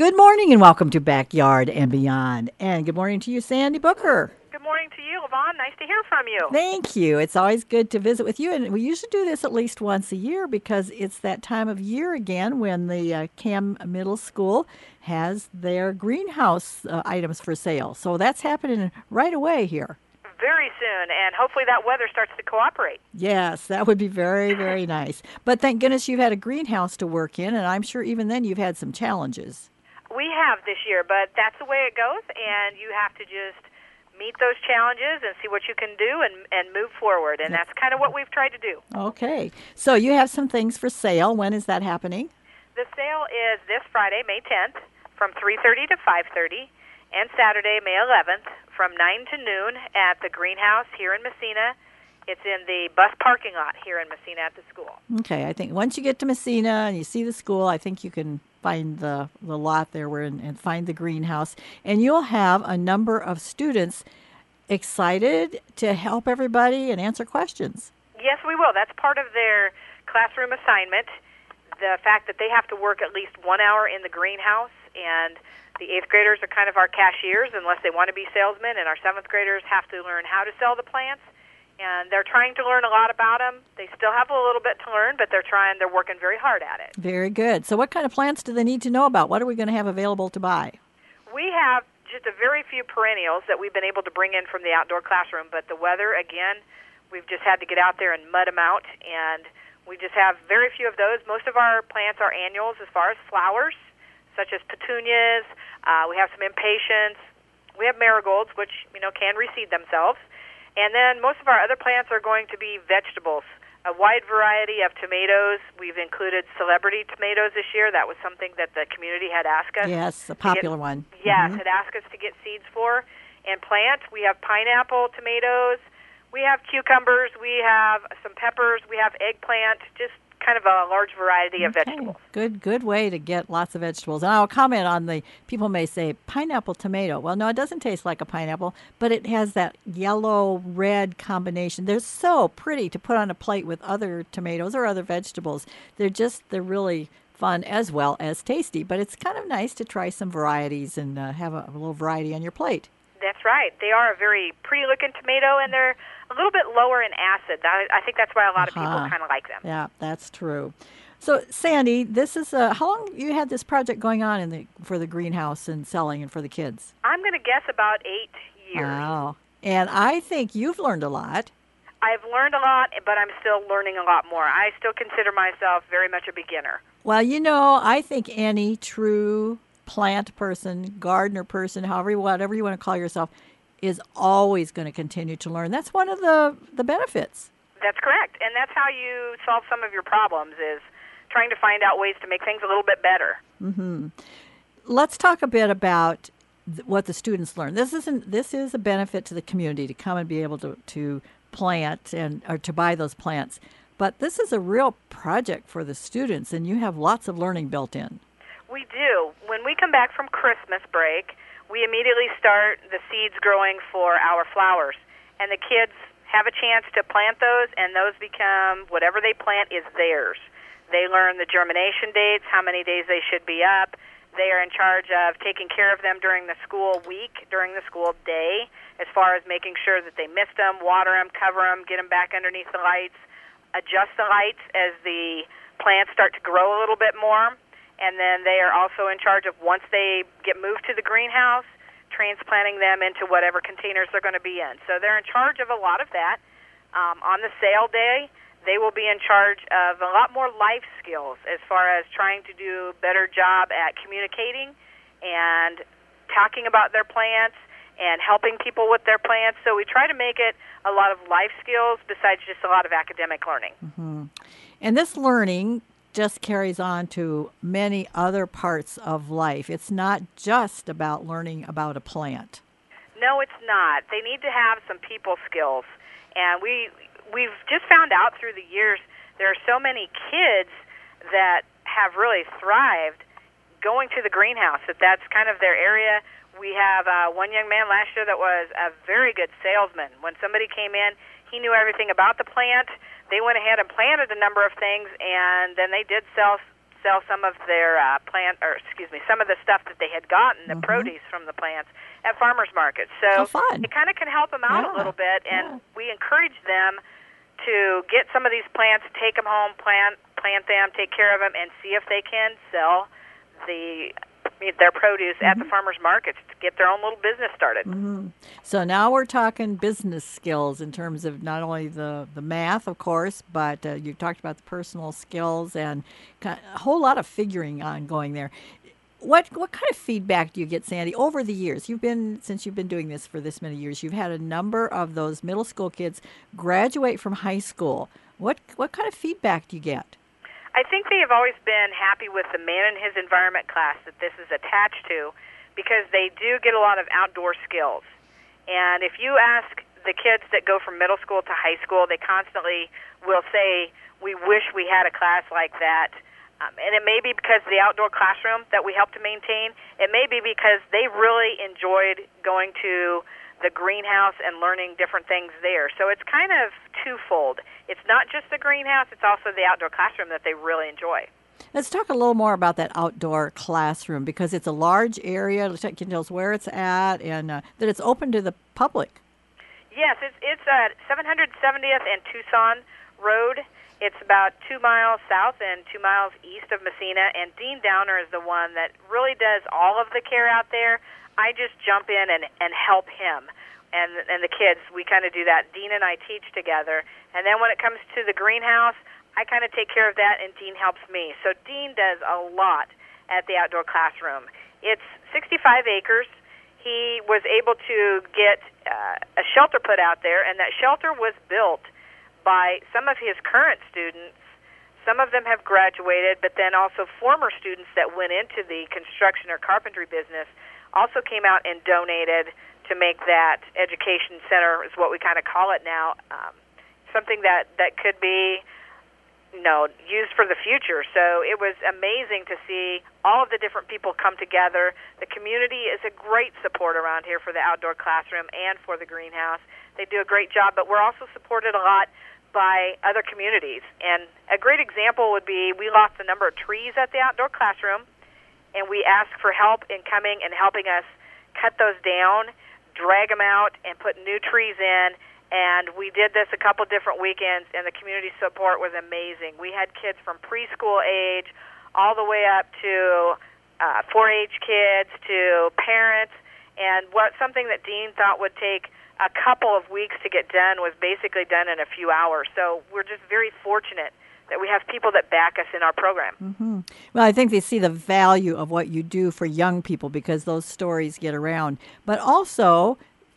Good morning and welcome to Backyard and Beyond. And good morning to you, Sandy Booker. Good morning to you, Levon. Nice to hear from you. Thank you. It's always good to visit with you. And we usually do this at least once a year because it's that time of year again when the Cam Middle School has their greenhouse items for sale. So that's happening right away here. Very soon, and hopefully that weather starts to cooperate. Yes, that would be very, very nice. But thank goodness you've had a greenhouse to work in, and I'm sure even then you've had some challenges. We have this year, but that's the way it goes, and you have to just meet those challenges and see what you can do and move forward, and that's kind of what we've tried to do. Okay. So you have some things for sale. When is that happening? The sale is this Friday, May 10th, from 3:30 to 5:30, and Saturday, May 11th, from 9 to noon at the greenhouse here in Messina. It's in the bus parking lot here in Messina at the school. Okay, I think once you get to Messina and you see the school, I think you can find the lot there and find the greenhouse. And you'll have a number of students excited to help everybody and answer questions. Yes, we will. That's part of their classroom assignment, the fact that they have to work at least 1 hour in the greenhouse, and the 8th graders are kind of our cashiers unless they want to be salesmen, and our 7th graders have to learn how to sell the plants. And they're trying to learn a lot about them. They still have a little bit to learn, but they're working very hard at it. Very good. So what kind of plants do they need to know about? What are we going to have available to buy? We have just a very few perennials that we've been able to bring in from the outdoor classroom, but the weather, again, we've just had to get out there and mud them out, and we just have very few of those. Most of our plants are annuals as far as flowers, such as petunias. We have some impatiens. We have marigolds, which, can reseed themselves. And then most of our other plants are going to be vegetables, a wide variety of tomatoes. We've included celebrity tomatoes this year. That was something that the community had asked us. Yes, a popular one. Yes, had asked us to get seeds for and plant. We have pineapple tomatoes. We have cucumbers. We have some peppers. We have eggplant, just kind of a large variety of vegetables. Good way to get lots of vegetables. And I'll comment on people may say pineapple tomato. Well, no, it doesn't taste like a pineapple, but it has that yellow-red combination. They're so pretty to put on a plate with other tomatoes or other vegetables. They're really fun as well as tasty, but it's kind of nice to try some varieties and have a little variety on your plate. That's right. They are a very pretty-looking tomato, and they're a little bit lower in acid. I think that's why a lot of people kind of like them. Yeah, that's true. So, Sandy, this is how long you had this project going on for the greenhouse and selling and for the kids? I'm going to guess about 8 years. Wow. And I think you've learned a lot. I've learned a lot, but I'm still learning a lot more. I still consider myself very much a beginner. Well, I think any true plant person, gardener person, whatever you want to call yourself, is always going to continue to learn. That's one of the benefits. That's correct. And that's how you solve some of your problems, is trying to find out ways to make things a little bit better. Mm-hmm. Let's talk a bit about what the students learn. This is a benefit to the community to come and be able to plant or to buy those plants. But this is a real project for the students, and you have lots of learning built in. We do. When we come back from Christmas break, we immediately start the seeds growing for our flowers. And the kids have a chance to plant those, and those become, whatever they plant is theirs. They learn the germination dates, how many days they should be up. They are in charge of taking care of them during the school week, during the school day, as far as making sure that they mist them, water them, cover them, get them back underneath the lights, adjust the lights as the plants start to grow a little bit more. And then they are also in charge of, once they get moved to the greenhouse, transplanting them into whatever containers they're going to be in. So they're in charge of a lot of that. On the sale day, they will be in charge of a lot more life skills as far as trying to do a better job at communicating and talking about their plants and helping people with their plants. So we try to make it a lot of life skills besides just a lot of academic learning. Mm-hmm. And this learning just carries on to many other parts of life. It's not just about learning about a plant. No, it's not. They need to have some people skills. And we've just found out through the years there are so many kids that have really thrived going to the greenhouse, that's kind of their area. We have one young man last year that was a very good salesman. When somebody came in, he knew everything about the plant. They went ahead and planted a number of things, and then they did sell sell some of their some of the stuff that they had gotten, the produce from the plants, at farmers markets. So fun. it kind of can help them out a little bit, and we encourage them to get some of these plants, take them home, plant them, take care of them, and see if they can sell their produce at the farmers markets to get their own little business started. So now we're talking business skills in terms of not only the math, of course, but you talked about the personal skills and a whole lot of figuring on going there. What kind of feedback do you get, Sandy, over the years? Since you've been doing this for this many years, you've had a number of those middle school kids graduate from high school. What kind of feedback do you get? I think they have always been happy with the Man and His Environment class that this is attached to, because they do get a lot of outdoor skills. And if you ask the kids that go from middle school to high school, they constantly will say, we wish we had a class like that. And it may be because of the outdoor classroom that we help to maintain. It may be because they really enjoyed going to the greenhouse and learning different things there. So it's kind of twofold. It's not just the greenhouse, it's also the outdoor classroom that they really enjoy. Let's talk a little more about that outdoor classroom, because it's a large area. Can you tell us where it's at and that it's open to the public? Yes, it's at 770th and Tucson Road. It's about 2 miles south and 2 miles east of Messina, and Dean Downer is the one that really does all of the care out there. I just jump in and help him. And the kids, we kind of do that. Dean and I teach together. And then when it comes to the greenhouse, I kind of take care of that, and Dean helps me. So Dean does a lot at the outdoor classroom. It's 65 acres. He was able to get a shelter put out there, and that shelter was built by some of his current students. Some of them have graduated, but then also former students that went into the construction or carpentry business also came out and donated to make that education center, is what we kind of call it now, something that could be, used for the future. So it was amazing to see all of the different people come together. The community is a great support around here for the outdoor classroom and for the greenhouse. They do a great job, but we're also supported a lot by other communities. And a great example would be, we lost a number of trees at the outdoor classroom, and we asked for help in coming and helping us cut those down, drag them out, and put new trees in. And we did this a couple different weekends, and the community support was amazing. We had kids from preschool age all the way up to 4-H kids, to parents, and something that Dean thought would take a couple of weeks to get done was basically done in a few hours. So we're just very fortunate that we have people that back us in our program. Well, I think they see the value of what you do for young people, because those stories get around. But also,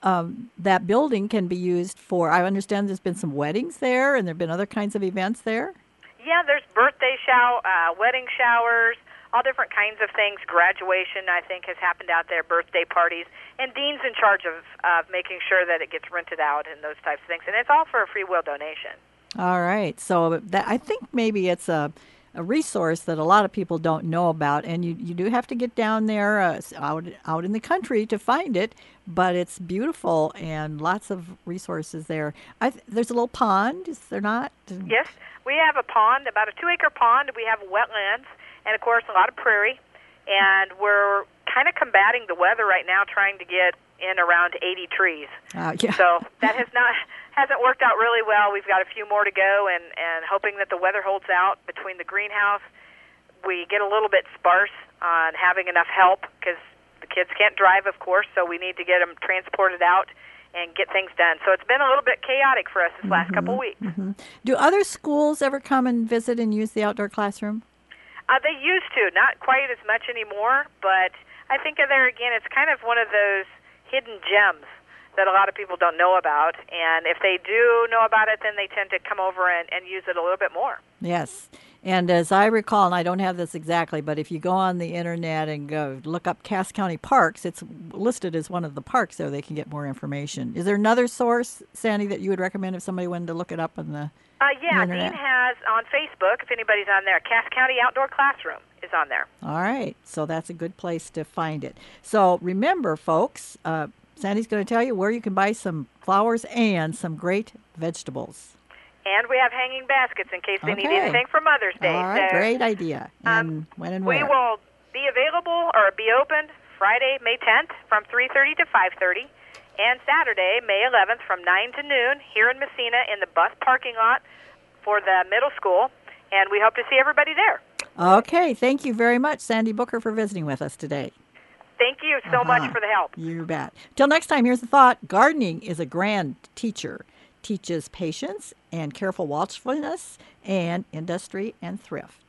that building can be used for, I understand there's been some weddings there, and there have been other kinds of events there? Yeah, there's birthday wedding showers, all different kinds of things. Graduation, I think, has happened out there, birthday parties. And Dean's in charge of making sure that it gets rented out and those types of things. And it's all for a free will donation. All right. So I think maybe it's a resource that a lot of people don't know about. And you do have to get down there out in the country to find it. But it's beautiful and lots of resources there. There's a little pond, is there not? Yes. We have a pond, about a 2-acre pond. We have wetlands and, of course, a lot of prairie. And we're kind of combating the weather right now, trying to get in around 80 trees. Yeah. So that hasn't worked out really well. We've got a few more to go, and hoping that the weather holds out. Between the greenhouse, we get a little bit sparse on having enough help, because the kids can't drive, of course, so we need to get them transported out and get things done. So it's been a little bit chaotic for us this last couple weeks. Do other schools ever come and visit and use the outdoor classroom? They used to, not quite as much anymore, but I think there again, it's kind of one of those hidden gems that a lot of people don't know about. And if they do know about it, then they tend to come over and use it a little bit more. Yes. And as I recall, and I don't have this exactly, but if you go on the internet and go look up Cass County Parks, it's listed as one of the parks there. They can get more information. Is there another source, Sandy, that you would recommend if somebody wanted to look it up on the internet? Dean has on Facebook, if anybody's on there, Cass County Outdoor Classroom is on there. All right. So that's a good place to find it. So remember, folks, Sandy's going to tell you where you can buy some flowers and some great vegetables. And we have hanging baskets in case they need Okay. anything for Mother's Day. All right, So, great idea. And when and we where? will be available or be open Friday, May 10th from 3:30 to 5:30, and Saturday, May 11th from 9 to noon here in Messina in the bus parking lot for the middle school, and we hope to see everybody there. Okay, thank you very much, Sandy Booker, for visiting with us today. Thank you so much for the help. You bet. Till next time, here's the thought. Gardening is a grand teacher. Teaches patience and careful watchfulness and industry and thrift.